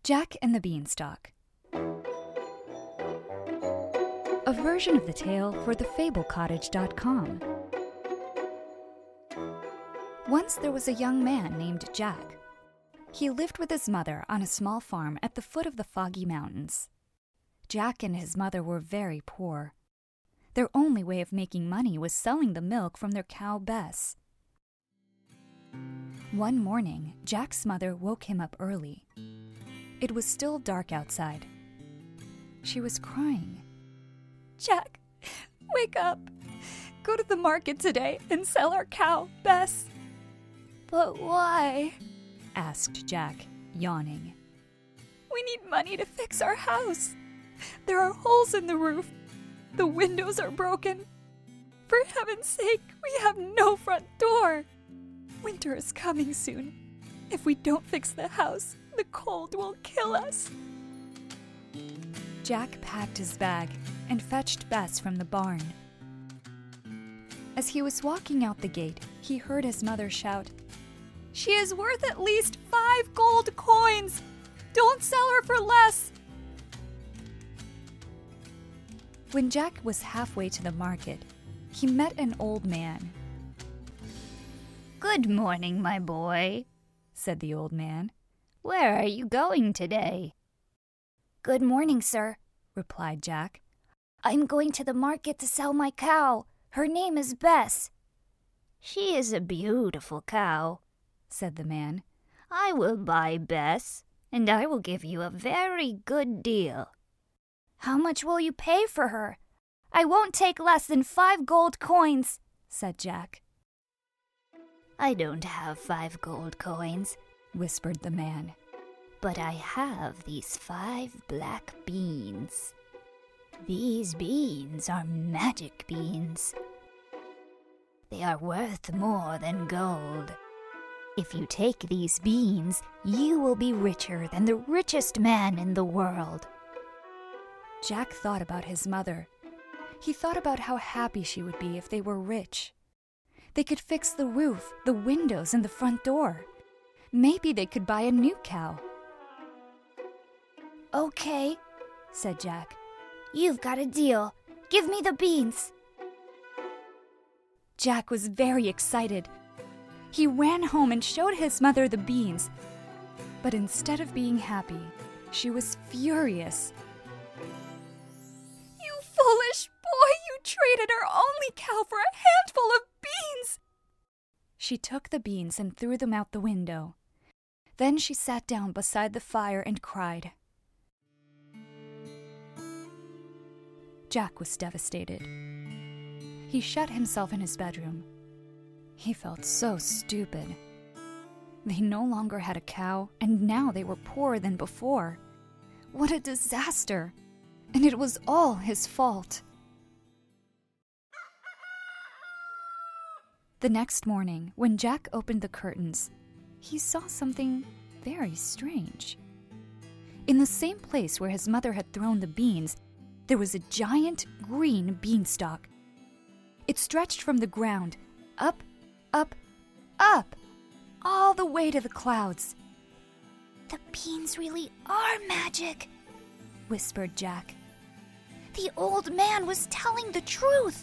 Jack and the Beanstalk. A version of the tale for thefablecottage.com. Once there was a young man named Jack. He lived with his mother on a small farm at the foot of the Foggy Mountains. Jack and his mother were very poor. Their only way of making money was selling the milk from their cow Bess. One morning, Jack's mother woke him up early. It was still dark outside. She was crying. "Jack, wake up. Go to the market today and sell our cow, Bess." "But why?" asked Jack, yawning. "We need money to fix our house. There are holes in the roof. The windows are broken. For heaven's sake, we have no front door. Winter is coming soon. If we don't fix the house, the cold will kill us." Jack packed his bag and fetched Bess from the barn. As he was walking out the gate, he heard his mother shout, "She is worth at least 5 gold coins! Don't sell her for less!" When Jack was halfway to the market, he met an old man. "Good morning, my boy," said the old man. "Where are you going today?" "Good morning, sir," replied Jack. "I'm going to the market to sell my cow. Her name is Bess." "She is a beautiful cow," said the man. "I will buy Bess, and I will give you a very good deal." "How much will you pay for her?" "I won't take less than 5 gold coins," said Jack. "I don't have 5 gold coins," whispered the man, "but I have these 5 black beans. These beans are magic beans. They are worth more than gold. If you take these beans, you will be richer than the richest man in the world." Jack thought about his mother. He thought about how happy she would be if they were rich. They could fix the roof, the windows, and the front door. Maybe they could buy a new cow. "Okay," said Jack. "You've got a deal. Give me the beans." Jack was very excited. He ran home and showed his mother the beans. But instead of being happy, she was furious. "You foolish boy! You traded our only cow for a handful of beans!" She took the beans and threw them out the window. Then she sat down beside the fire and cried. Jack was devastated. He shut himself in his bedroom. He felt so stupid. They no longer had a cow, and now they were poorer than before. What a disaster! And it was all his fault. The next morning, when Jack opened the curtains, he saw something very strange. In the same place where his mother had thrown the beans, there was a giant green beanstalk. It stretched from the ground, up, up, up, all the way to the clouds. "The beans really are magic," whispered Jack. "The old man was telling the truth."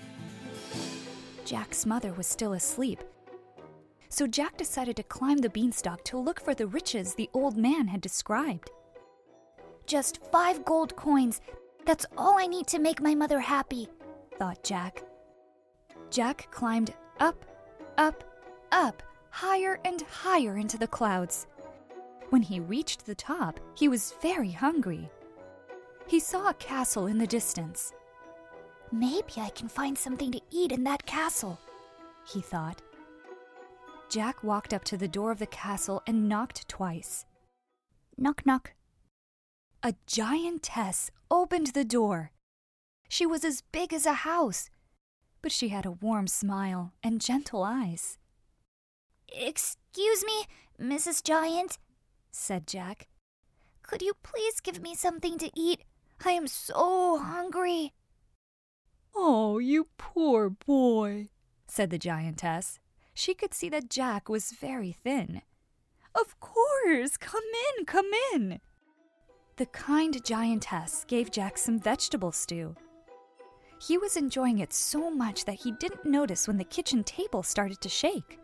Jack's mother was still asleep, so Jack decided to climb the beanstalk to look for the riches the old man had described. "Just 5 gold coins. That's all I need to make my mother happy," thought Jack. Jack climbed up, up, up, higher and higher into the clouds. When he reached the top, he was very hungry. He saw a castle in the distance. "Maybe I can find something to eat in that castle," he thought. Jack walked up to the door of the castle and knocked twice. Knock, knock. A giantess opened the door. She was as big as a house, but she had a warm smile and gentle eyes. "Excuse me, Mrs. Giant," said Jack. "Could you please give me something to eat? I am so hungry." "Oh, you poor boy," said the giantess. She could see that Jack was very thin. Of course! Come in, come in! The kind giantess gave Jack some vegetable stew. He was enjoying it so much that he didn't notice when the kitchen table started to shake.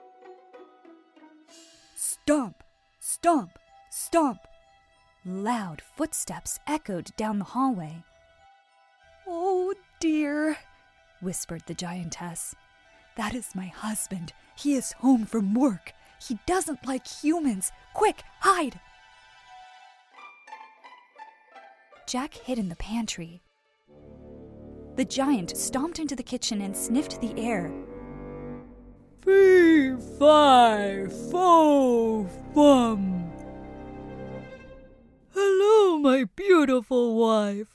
Stomp! Stomp! Stomp! Loud footsteps echoed down the hallway. "Oh dear," whispered the giantess. "That is my husband. He is home from work. He doesn't like humans. Quick, hide!" Jack hid in the pantry. The giant stomped into the kitchen and sniffed the air. "Fee, fi, fo, fum. Hello, my beautiful wife.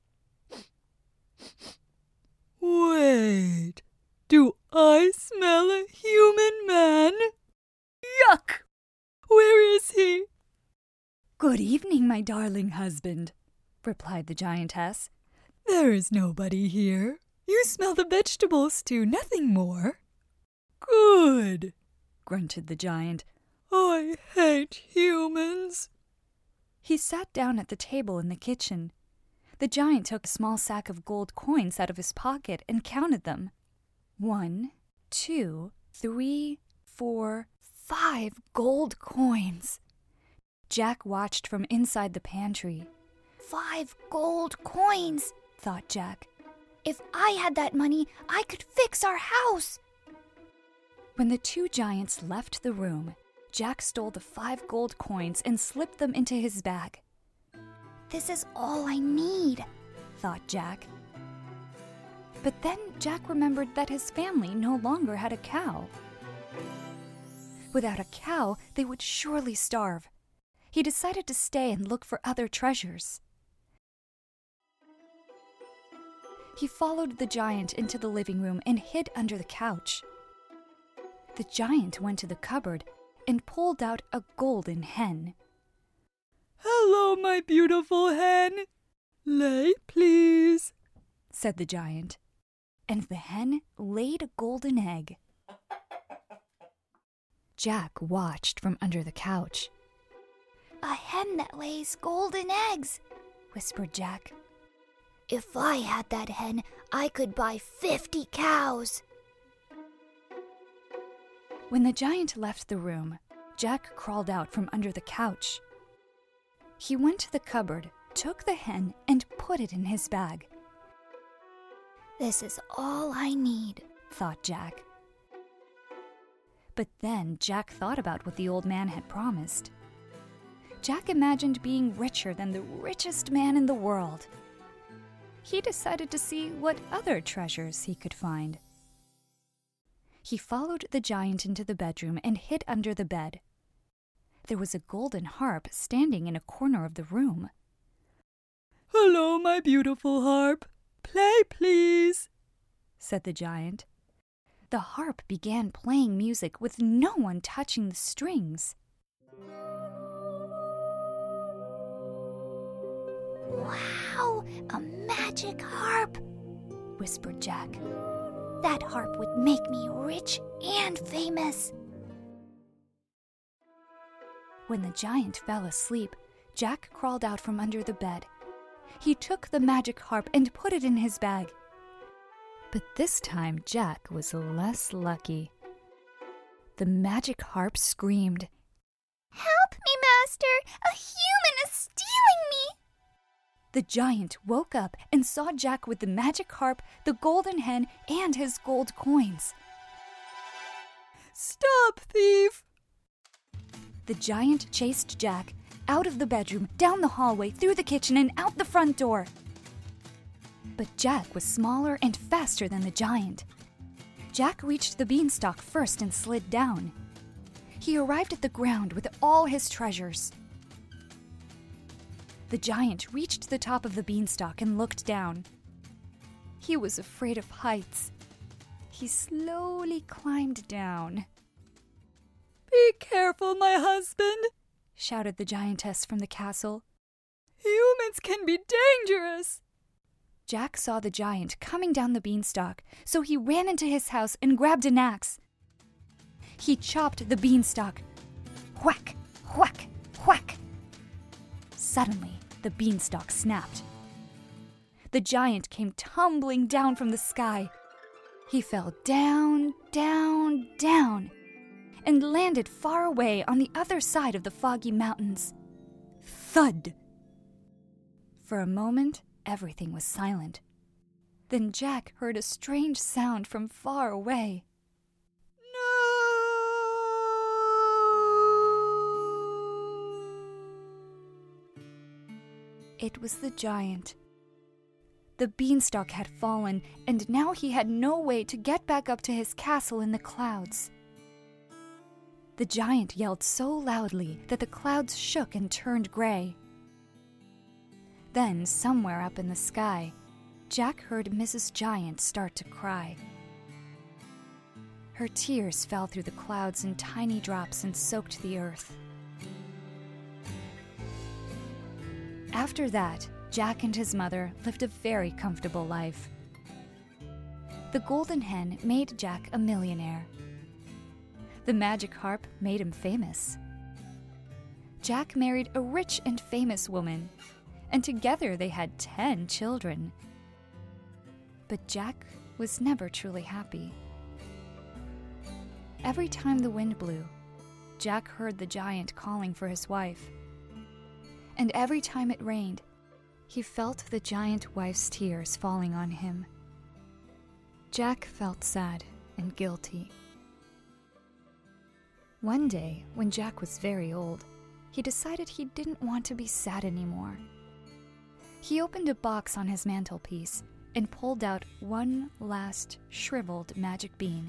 Wait, do I smell a human man? Yuck! Where is he?" "Good evening, my darling husband," replied the giantess. "There is nobody here. You smell the vegetable stew, nothing more." "Good," grunted the giant. "I hate humans." He sat down at the table in the kitchen. The giant took a small sack of gold coins out of his pocket and counted them. 1, 2, 3, 4, 5 gold coins. Jack watched from inside the pantry. 5 gold coins, thought Jack. If I had that money, I could fix our house. When the two giants left the room, Jack stole the 5 gold coins and slipped them into his bag. This is all I need, thought Jack. But then Jack remembered that his family no longer had a cow. Without a cow, they would surely starve. He decided to stay and look for other treasures. He followed the giant into the living room and hid under the couch. The giant went to the cupboard and pulled out a golden hen. "Hello, my beautiful hen. Lay, please," said the giant. And the hen laid a golden egg. Jack watched from under the couch. A hen that lays golden eggs, whispered Jack. If I had that hen, I could buy 50 cows. When the giant left the room, Jack crawled out from under the couch. He went to the cupboard, took the hen, and put it in his bag. This is all I need, thought Jack. But then Jack thought about what the old man had promised. Jack imagined being richer than the richest man in the world. He decided to see what other treasures he could find. He followed the giant into the bedroom and hid under the bed. There was a golden harp standing in a corner of the room. "Hello, my beautiful harp. Play, please," said the giant. The harp began playing music with no one touching the strings. Wow, a magic harp, whispered Jack. That harp would make me rich and famous. When the giant fell asleep, Jack crawled out from under the bed. He took the magic harp and put it in his bag. But this time Jack was less lucky. The magic harp screamed, "Help me, master! A human is stealing me!" The giant woke up and saw Jack with the magic harp, the golden hen, and his gold coins. "Stop, thief!" The giant chased Jack out of the bedroom, down the hallway, through the kitchen, and out the front door. But Jack was smaller and faster than the giant. Jack reached the beanstalk first and slid down. He arrived at the ground with all his treasures. The giant reached the top of the beanstalk and looked down. He was afraid of heights. He slowly climbed down. "Be careful, my husband," shouted the giantess from the castle. "Humans can be dangerous." Jack saw the giant coming down the beanstalk, so he ran into his house and grabbed an axe. He chopped the beanstalk. Whack! Whack! Whack! Suddenly, the beanstalk snapped. The giant came tumbling down from the sky. He fell down, down, down, and landed far away on the other side of the foggy mountains. Thud! For a moment, everything was silent. Then Jack heard a strange sound from far away. It was the giant. The beanstalk had fallen, and now he had no way to get back up to his castle in the clouds. The giant yelled so loudly that the clouds shook and turned gray. Then, somewhere up in the sky, Jack heard Mrs. Giant start to cry. Her tears fell through the clouds in tiny drops and soaked the earth. After that, Jack and his mother lived a very comfortable life. The golden hen made Jack a millionaire. The magic harp made him famous. Jack married a rich and famous woman, and together they had 10 children. But Jack was never truly happy. Every time the wind blew, Jack heard the giant calling for his wife. And every time it rained, he felt the giant wife's tears falling on him. Jack felt sad and guilty. One day, when Jack was very old, he decided he didn't want to be sad anymore. He opened a box on his mantelpiece and pulled out one last shriveled magic bean.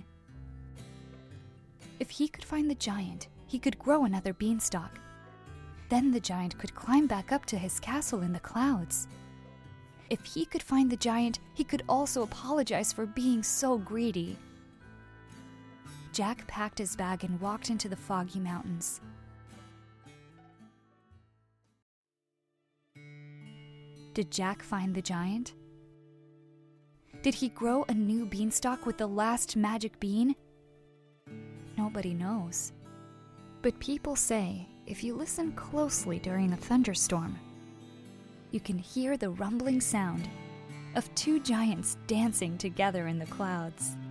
If he could find the giant, he could grow another beanstalk. Then the giant could climb back up to his castle in the clouds. If he could find the giant, he could also apologize for being so greedy. Jack packed his bag and walked into the foggy mountains. Did Jack find the giant? Did he grow a new beanstalk with the last magic bean? Nobody knows. But people say if you listen closely during a thunderstorm, you can hear the rumbling sound of 2 giants dancing together in the clouds.